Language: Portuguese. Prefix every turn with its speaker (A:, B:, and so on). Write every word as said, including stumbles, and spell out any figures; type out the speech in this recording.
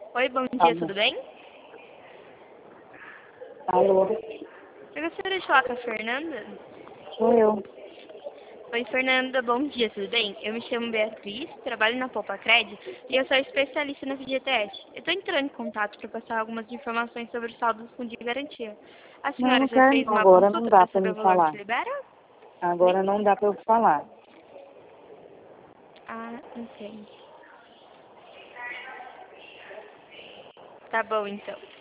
A: Oi, bom dia,
B: Alô.
A: tudo bem?
B: Alô,
A: Eu gostaria de falar com a Fernanda.
B: sou eu.
A: Oi, Fernanda, bom dia, tudo bem? Eu me chamo Beatriz, trabalho na Poupa Cred e eu sou especialista na F G T S. Eu estou entrando em contato para passar algumas informações sobre o saldo do fundo de garantia. A
B: Não,
A: senhora
B: não
A: já
B: quero
A: fez
B: não,
A: uma
B: agora não
A: consulta
B: dá
A: para
B: pra
A: saber
B: me
A: o valor que
B: falar.
A: se libera?
B: Agora não dá pra eu falar.
A: Ah, entendi. Tá bom, então.